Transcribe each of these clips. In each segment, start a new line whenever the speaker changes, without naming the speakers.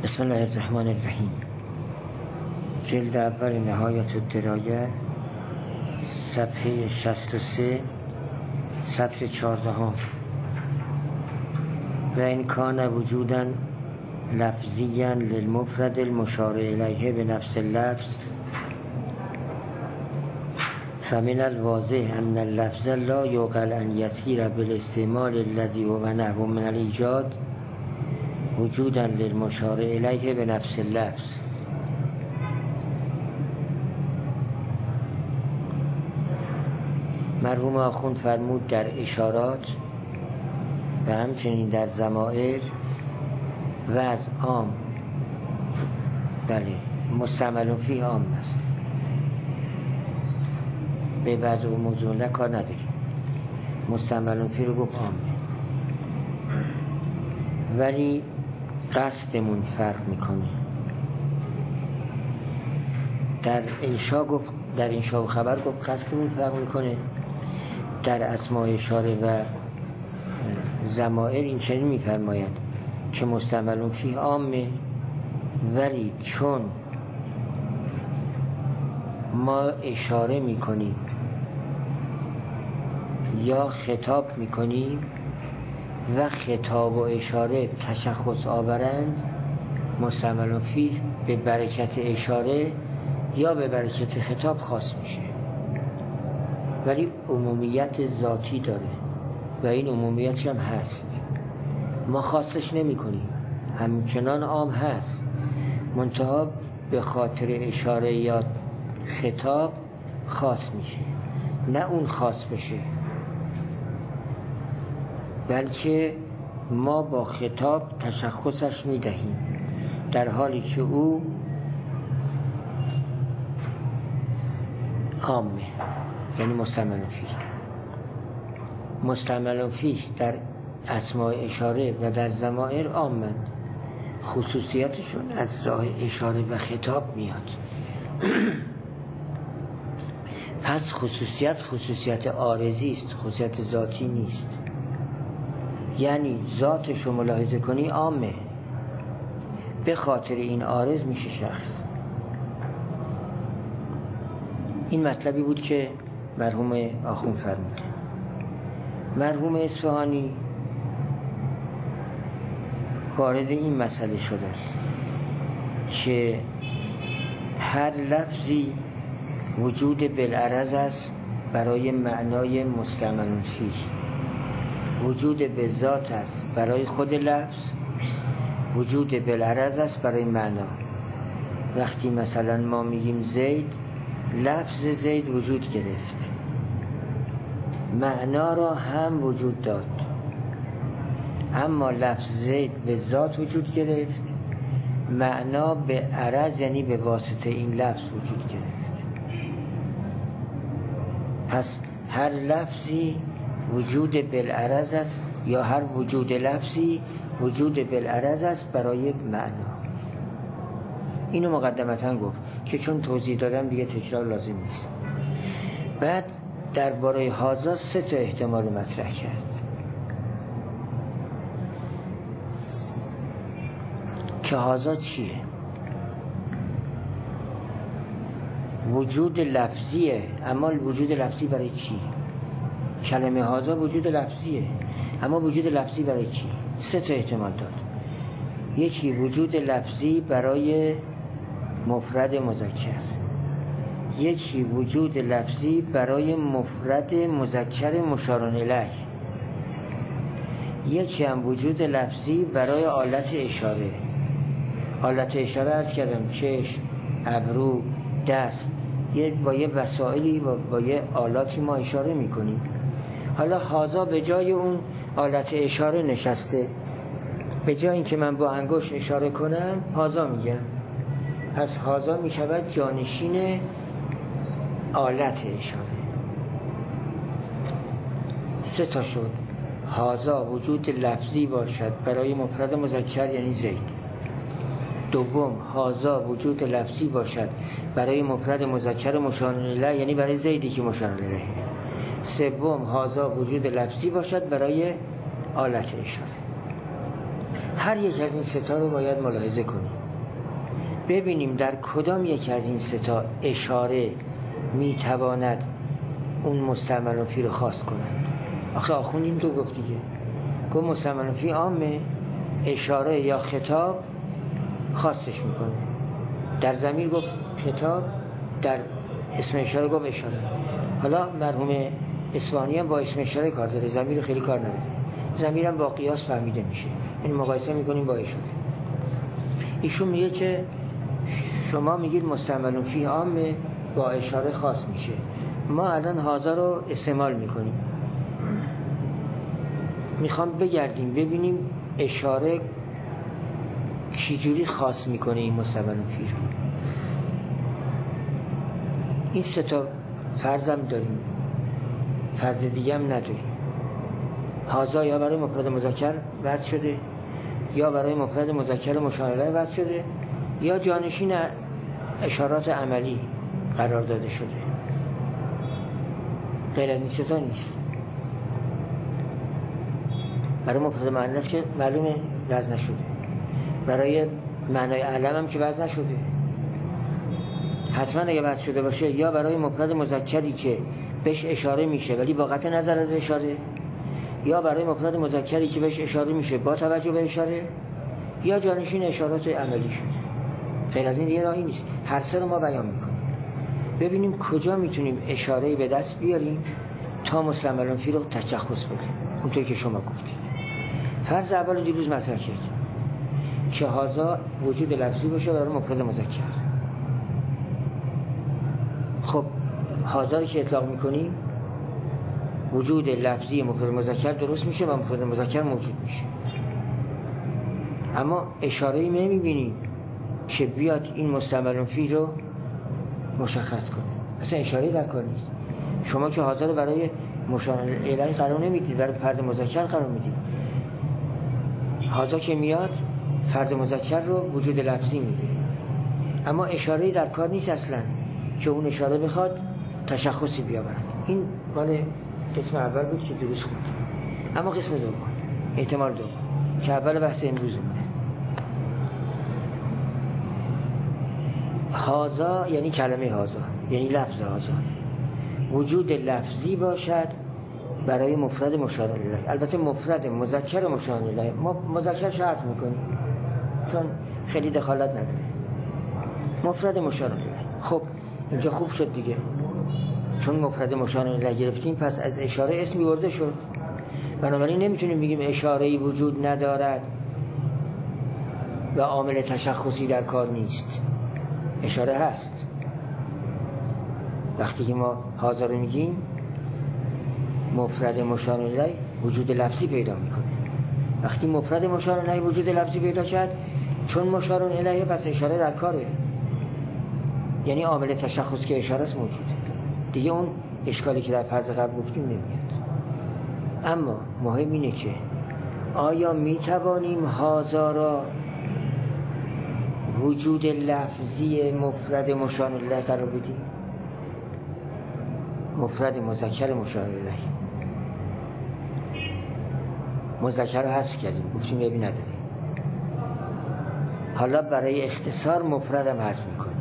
بسم الله الرحمن الرحیم. جلد اول نهایت الدرایه، صفحه 63، سطر 14. و این کان وجودا لفظیا للمفرد المشار الیه به نفس اللفظ فمن الواضح ان اللفظ لا یعقل ان یسیر بالاستعمال الذی هو نحو من الایجاد وجودا للمشار الیه به نفس اللفظ. مرحوم آخوند فرمود در اشارات و همچنین در ضمائر و از عام، بله مستعمل فیه عام است، به بعض و موضوع کار نداریم، مستعمل فیه رو گفت عامه، ولی قصدمون فرق میکنه. در انشا گفت، در انشا و خبر گفت قصدمون فرق میکنه، در اسماء اشاره و ضمائر این چنین میفرماید که مستعمل فیه عامه، ولی چون ما اشاره میکنیم یا خطاب میکنیم و خطاب و اشاره تشخص آورند، مستعمل فیه به برکت اشاره یا به برکت خطاب خاص میشه، ولی عمومیت ذاتی داره و این عمومیتش هم هست، ما خاصش نمی کنیم، همچنان عام هست، منتها به خاطر اشاره یا خطاب خاص میشه، نه اون خاص بشه، بلکه ما با خطاب تشخصش میدهیم، در حالی که او عامه، یعنی مستعمل فیه. مستعمل فیه در اسماء اشاره و در ضمائر عامند، خصوصیتشون از راه اشاره و خطاب میاد. پس خصوصیت عارضی است، خصوصیت ذاتی نیست، یعنی ذاتش رو ملاحظه کنی عامه، به خاطر این عارض میشه شخص. این مطلبی بود که مرحوم آخوند فرمود. مرحوم اصفهانی وارد این مسئله شده که هر لفظی وجود بالعرض است برای معنای مستعمل فیه، وجود به ذات است برای خود لفظ، وجود بالعرض است برای معنا. وقتی مثلا ما میگیم زید، لفظ زید وجود گرفت، معنا را هم وجود داد، اما لفظ زید به ذات وجود گرفت، معنا به عرض یعنی به واسطه این لفظ وجود گرفت. پس هر لفظی وجود بالعرض است یا هر وجود لفظی وجود بالعرض است برای معنا. اینو مقدمتاً گفت که چون توضیح دادم دیگه تکرار لازم نیست. بعد درباره هازا 3 تا احتمال مطرح کرد که هازا چیه؟ وجود لفظیه، اما وجود لفظی برای چی؟ کلمه هازا وجود لفظیه، اما وجود لفظی برای چی؟ 3 تا احتمال داد. یکی وجود لفظی برای مفرد مذکر، یکی وجود لفظی برای مفرد مذکر مشار الیه، یکی هم وجود لفظی برای آلت اشاره. آلت اشاره عرض کردم چشم، ابرو، دست، با یه وسائلی و با یه آلاتی ما اشاره میکنیم. حالا هازا به جای اون آلت اشاره نشسته، به جای اینکه من با انگشت اشاره کنم هازا میگم، پس هازا میشود جانشین آلت اشاره. 3 تا شد. هازا وجود لفظی باشد برای مفرد مذکر یعنی زید. دوم، هازا وجود لفظی باشد برای مفرد مذکر مشار الیه یعنی برای زیدی که مشار الیه. سوم، هازا وجود لفظی باشد برای آلت اشاره. هر یک از این ستا رو باید ملاحظه کنیم، ببینیم در کدام یک از این ستا اشاره میتواند اون مستعمل فی رو خاص کند. آخه آخوند این تو گفت دیگه، گفت مستعمل فی عامه، اشاره یا خطاب خاصش میکنه. در ضمیر گفت خطاب، در اسم اشاره گفت اشاره. حالا مرحوم اصفهانی هم با اسم اشاره کار داره، ضمیر خیلی کار نداره. ضمیر هم با قیاس فهمیده میشه، یعنی مقایسه میکنیم با اشاره. ایشون میگه که شما میگید مستعمل فی عامه، با اشاره خاص میشه. ما الان هازا رو استعمال میکنیم، میخوام بگردیم ببینیم اشاره چجوری خاص میکنه این مستعمل فی رو. این سه تا فرضم داریم، فرض دیگه هم نداریم. هازا یا برای مفرد مذکر وضع شده، یا برای مفرد مذکر مشار الیه وضع شده، یا جانشین اشارات عملی قرار داده شده. غیر از این سه تا نیست. برای مفرد مؤنث که معلومه وضع نشده، برای معنای علم هم که وضع نشده. حتما اگه وضع شده باشه یا برای مفرد مذکری که بهش اشاره میشه ولی با قطع نظر از اشاره، یا برای مفرد مذکری که بهش اشاره میشه با توجه به اشاره، یا جانشین اشارات عملی شده. غیر از این دیگه راهی نیست. هر سه رو ما بیان میکنیم، ببینیم کجا میتونیم اشاره به دست بیاریم تا مستعمل فی رو تشخص بدیم. اونطور که شما گفتید. فرض اول دیروز مطرح کردیم که هازا وجود لفظی باشه برای مفرد مذکر. خب هازا رو که اطلاق میکنیم وجود لفظی مفرد مذکر درست میشه و مفرد مذکر موجود میشه، اما اشاره‌ای نمیبینیم که بیاد این مستعمل فی رو مشخص کنه. اصلا اشاره‌ای در کار نیست. شما که هازا رو برای مشار الیه قرار نمیدید، برای فرد مذکر قرار میدید. هازا که میاد فرد مذکر رو وجود لفظی میده، اما اشاره‌ای در کار نیست اصلا که اون اشاره بخواد تشخصی بیاورد. این مال قسم اول بود که درست بود. اما قسم دوم، احتمال دوم که اول بحث امروز مونه، هازا یعنی کلمه هازا، یعنی لفظ هازا وجود لفظی باشد برای مفرد مشار الیه. البته مفرد مذکر مشار الیه ما مذکر شرط میکنیم چون خیلی دخالت نداره. مفرد مشار الیه. خب اینجا خوب شد دیگه، چون مفرد مشار الیه گرفتیم پس از اشاره اسمی برده شد. بنابراین نمیتونیم بگیم اشاره‌ای وجود ندارد و عامل تشخصی در کار نیست. اشاره هست. وقتی که ما هازا رو میگیم مفرد مشار الیه وجود لفظی پیدا میکنه. وقتی مفرد مشار الیه وجود لفظی پیدا شد، چون مشار الیه پس اشاره در کاره، یعنی عامل تشخص که اشاره است موجوده دیگه. اون اشکالی که در فرض قبل گفتیم نمیاد. اما مهم اینه که آیا میتوانیم هازا را وجود لفظی مفرد مشار الیه قرار بدیم؟ مفرد مذکر مشار الیه مذکر رو حذف کردیم، گفتیم عیبی نداره. حالا برای اختصار مفرد هم حذف میکنیم،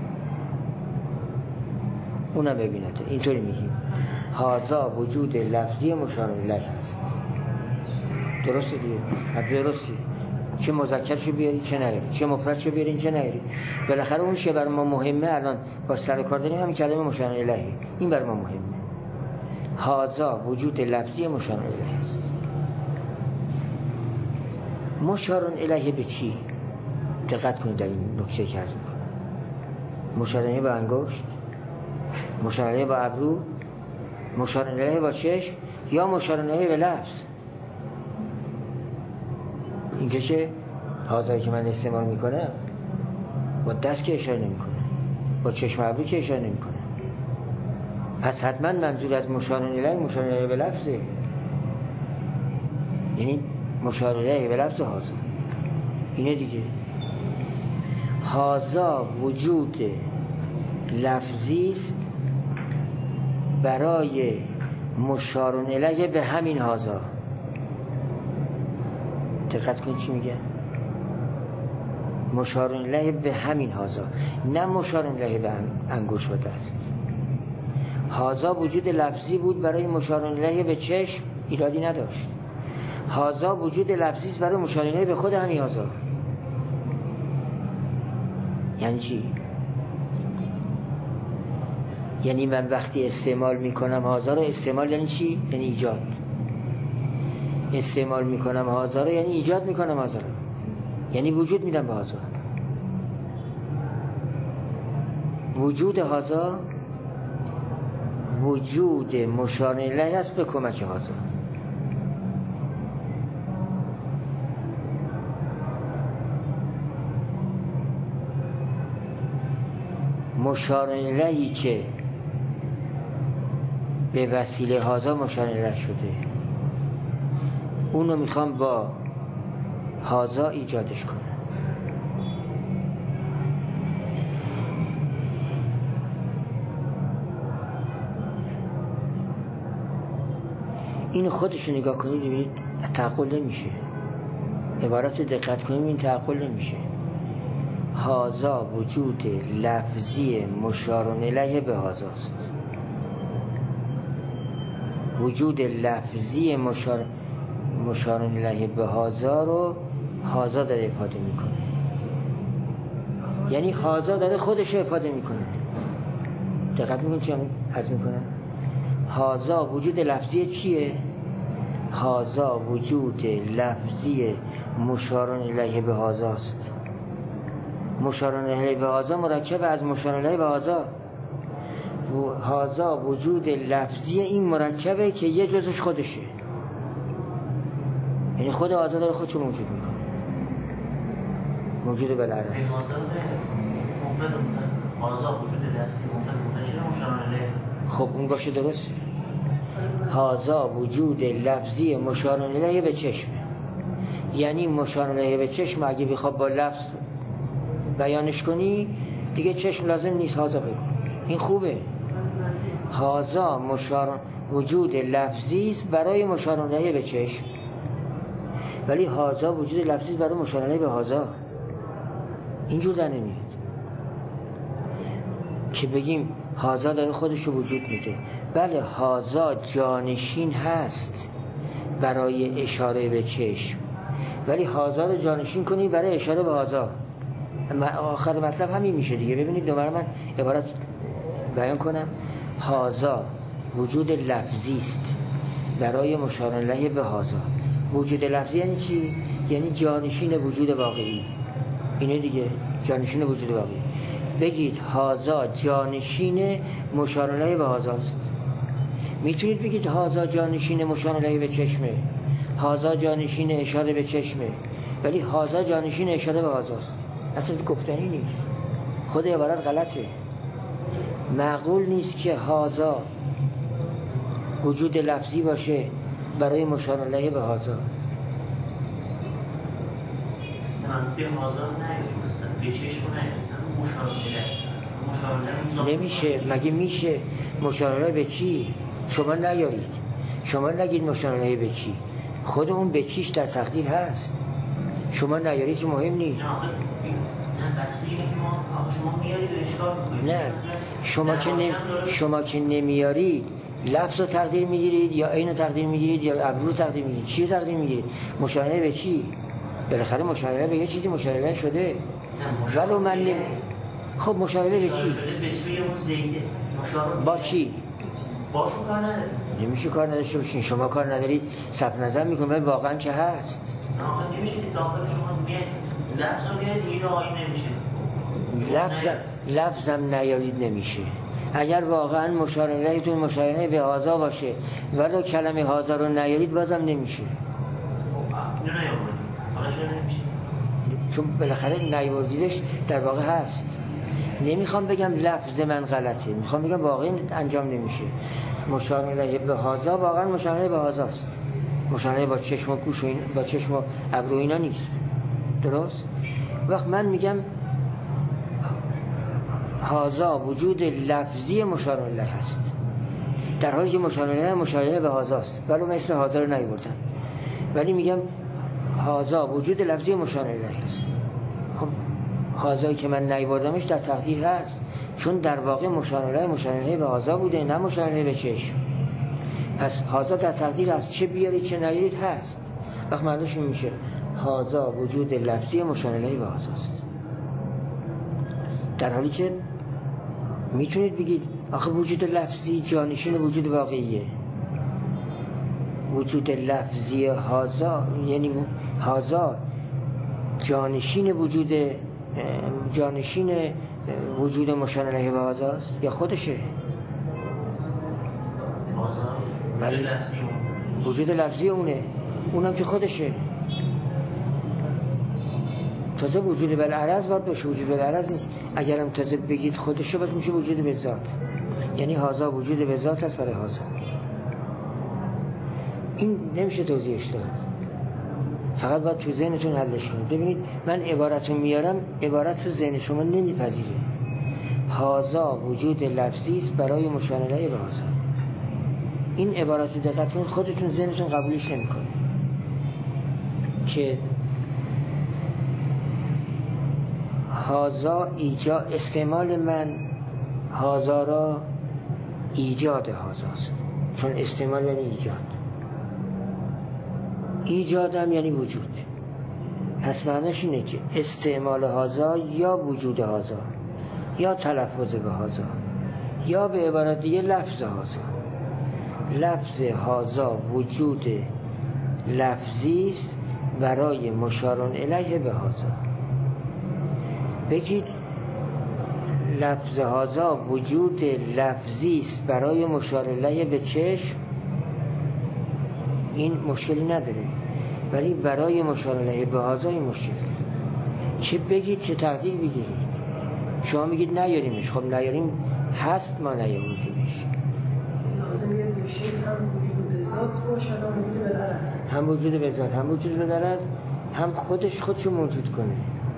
اونم عیبی نداره. اینطوری میگیم هازا وجود لفظی مشار الیه هست. درسته دیگه؟ درسته. چه مذکرشو بیاری چه نیاری، چه مفردشو بیارین چه نیاری. بالاخره اون چیه برای ما مهمه الان با سر کار داریم همین کلمه مشار الیه. این برای ما مهمه. هازا وجود لفظی مشار الیه است. مشار الیه به چی؟ دقت کنید در این نکته که عرض میکنم. مشار الیه با انگشت، مشار الیه با ابرو، مشار الیه با چشم، یا مشار الیه به لفظ. اینجا که هازایی که من استعمال میکنم با دست که اشاره نمیکنه، با چشم ابرو که اشاره نمیکنه، پس حتما منظور از مشار الیه مشار الیه به لفظه، یعنی مشار الیه به لفظ هازا. اینه دیگه. هازا وجود لفظی است برای مشار الیه به همین هازا. دقت کنید چی میگه؟ مشار الیه به همین هازا، نه مشار الیه به انگشت و دست. هازا وجود لفظی بود برای مشار الیه به چشم، ایرادی نداشت. هازا وجود لفظی است برای مشار الیه به خود همین هازا. یعنی چی؟ یعنی من وقتی استعمال میکنم هازا رو، استعمال یعنی چی؟ یعنی ایجاد. استعمال میکنم هازا رو یعنی ایجاد میکنم هازا رو، یعنی وجود میدم به هازا. وجود هازا وجود مشار الیه است به کمک هازا. مشار الیهی که به وسیله هازا مشار الیه شده، اونو میخوام با هازا ایجادش کنم. اینو خودشو نگاه کنید ببینید تعقل نمیشه. عبارت دقت کنید این تعقل نمیشه. هازا وجود لفظی مشار الیه به هازاست. وجود لفظی مشار الیه به هازا رو هازا داره افاده میکنه، یعنی هازا داره خودش رو افاده میکنه. دقت میکنید چی عرض میکنم؟ هازا وجود لفظی چیه؟ هازا وجود لفظی مشار الیه به هازاست. مشار الیه به هازا مرکب از مشار الیه به هازا. هازا وجود لفظی این مرکبه که یه جزش خودشه، یعنی خود هازا داره خودشون موجود میکنه، موجود بالعرض.
هازا وجود لفظی منتشر مشار الیه.
خب اون باشه درسته. هازا وجود لفظی مشار الیه به چشمه، یعنی مشار الیه به چشم اگه بخواد با لفظ بیانش کنی دیگه چشم لازم نیست هازا بگو. این خوبه. هازا وجود لفظی است برای مشار الیه به چشم، ولی هازا وجود لفظی است برای مشار الیه به هازا. اینجور در نمیاد که بگیم هازا داره خودش رو وجود میده. بله هازا جانشین هست برای اشاره به چشم، ولی هازا رو جانشین کنی برای اشاره به هازا. آخر مطلب همین میشه دیگه. ببینید دوباره من عبارت بیان کنم. هازا وجود لفظی است برای مشار الیه به هازا. وجود لفظی یعنی چی؟ یعنی جانشین وجود واقعی. اینه دیگه، جانشین وجود واقعی. بگید هازا جانشین مشار الیه به هازاست. میتونید بگید هازا جانشین مشار الیه به چشمه، هازا جانشین اشاره به چشمه، ولی هازا جانشین اشاره به هازاست. اصلا گفتنی نیست. خود عبارت غلطه. معقول نیست که هازا وجود لفظی باشه برای مشار الیه به هازا.
به هازا نیاییم، مثلا به چشم نیاییم، مشار الیه
نمیشه. مگه میشه مشار الیه به چی؟ شما نیارید، شما نگید مشار الیه به چی. خود اون به چیش در تقدیر هست، شما نیارید که مهم نیست. نه شما که نمیارید لفظ رو تقدیر میگیرید یا عین رو تقدیر میگیرید یا ابرو رو تقدیر میگیرید. چی رو تقدیر میگیرید؟ مشار الیه به چی؟ بالاخره مشار الیه به یه چیزی مشار الیه شده. ولو من خب مشار الیه به چی؟ با چی؟
باشون کار ندارید.
نمیشه کار نداشته باشین. شما کار ندارید صرف نظر میکنید، ولی واقعا که هست.
نه نمیشه که داخل شما میاد لفظ رو میاد اینو آیین نمیشه.
لفظم نیارید نمیشه. اگر واقعا مشار الیه‌تون مشار الیه به هازا باشه ولو کلمه هازا رو نیارید بازم نمیشه.
اینو نیاوردید. حالا چرا نمیشه؟
چون بالاخره نیاوردیدش در واقع هست. نمیخوام بگم لفظ من غلطه، میخوام بگم واقعا انجام نمیشه. مشار الیه به هازا واقعا مشار الیه به هازاست. مشار الیه با چشم و گوش و با چشم و ابرو اینا نیست. درست؟ وقت من میگم هازا وجود لفظی مشار الیه هست، در حالی که مشار الیه به هازاست، ولی من اسم هازا رو نیاوردم، ولی میگم هازا وجود لفظی مشار الیه هست. خب هازایی که من نیاوردمش در تقدیر هست، چون در واقع مشارله به هازا بوده، نه مشارله به چشم. پس هازا در تقدیر هست، چه بیارید چه نیارید هست. وقت معنیش این میشه هازا وجود لفظی مشارله به هازاست، در حالی که میتونید بگید آخه وجود لفظی جانشین وجود واقعیه. وجود لفظی هازا یعنی هازا جانشین وجود مشار علیه به هازاست یا خودشه؟ وجود لفظی اونم که خودشه. تازه وجود بالعرض باید باشه، وجود بالعرض نیست. اگرم تازه بگید خودشه بس میشه وجود به ذات، یعنی هازا وجود به ذات هست برای هازا. این نمیشه توضیحش داد، فقط باید تو ذهنتون حلش کنید. ببینید من عبارتون میارم، عبارت تو ذهن شما نمیپذیره. هازا وجود لفظی است برای مشانله به هازا. این عبارت رو دقت کنید، خودتون ذهنتون قبولش نمیکنه که هازا استعمال من هازا را ایجاد هازاست، چون استعمال یعنی ایجادم یعنی وجود. پس معنیش اینه که استعمال هازا یا وجود هازا یا تلفظ به هازا یا به عبارت دیگه لفظ هازا. لفظ هازا وجود لفظی است برای مشارون الیه به هازا. بگید لفظ هازا وجود لفظی است برای مشار الیه به چشم، این مشکلی نداره، ولی برای مشار الیه به هازا این مشکل داره. چه بگید چه تقدیر بگیرید. شما میگید نیاریمش، خب نیاریم هست، ما نیاوردیمش.
لازم یه شی هم وجود به ذات باشه، هم وجود به درز،
هم وجود به ذات، هم وجود به درز، هم خودشو موجود کنه.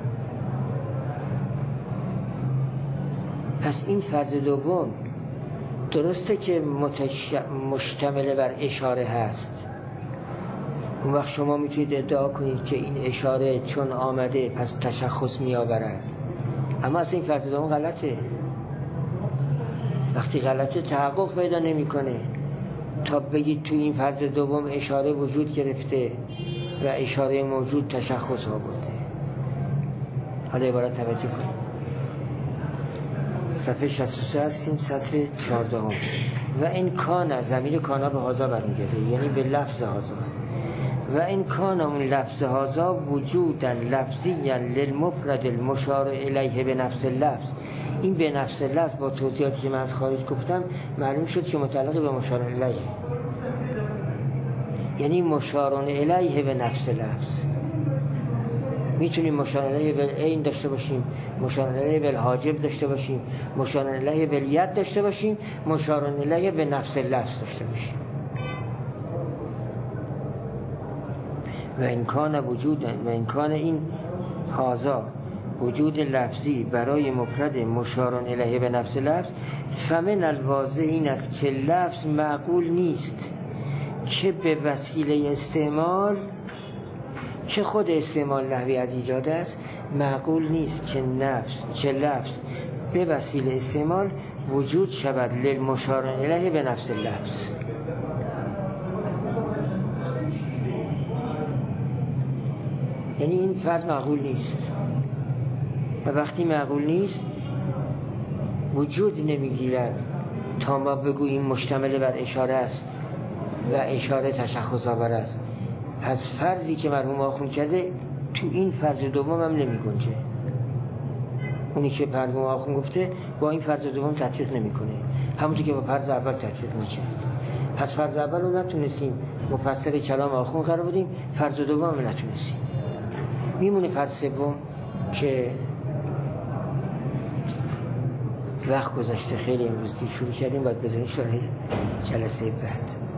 پس این فرض دوم درسته که مشتمل بر اشاره هست. اون وقت شما میتونید ادعا کنید که این اشاره چون آمده پس تشخص میآورد، اما اصلا این فرض دوم غلطه. وقتی غلطه تحقق پیدا نمیکنه تا بگید تو این فرض دوم اشاره وجود گرفته و اشاره موجود تشخص آورده. حالا عبارت توجه کنید، صفحه 63 هستیم، سطر 14. و این کان، ضمیر کانا به هازا برمیگرده، یعنی به لفظ هازا. و این کان، اون لفظ هازا وجودا لفظیا للمفرد المشار الیه به نفس لفظ. این به نفس لفظ با توضیحاتی که من از خارج گفتم معلوم شد که متعلق به مشار الیه، یعنی مشارون الیه به نفس لفظ. میتونیم مشار الیه بالعین داشته باشیم، مشار الیه بالحاجب داشته باشیم، مشار الیه بالید داشته باشیم، مشار الیه به نفس لفظ داشته باشیم. و این کان این هازا وجود لفظی برای مفرد مشارون الیه به نفس لفظ، فمن الواضح این است که لفظ معقول نیست چه به وسیله استعمال چه خود استعمال نحوی از ایجاد است. معقول نیست که لفظ به وسیله استعمال وجود شود للمشار الیه به نفس لفظ. یعنی این فرض معقول نیست، و وقتی معقول نیست وجود نمیگیرد تا ما بگوییم مشتمل بر اشاره است و اشاره تشخص آور است. پس فرضی که مرحوم آخوند کرده تو این فرض دوم هم نمی گنجه. اونی که مرحوم آخوند گفته با این فرض دوم تطبیق نمی کنه، همونطور که با فرض اول تطبیق میشه. پس فرض اول رو نتونستیم مفسر کلام آخوند قرار بدیم، فرض دوم هم نتونستیم. میمونه فرض سوم که وقت گذشته، خیلی امروزی شروع کردیم، باید بزنیم برای جلسه بعد.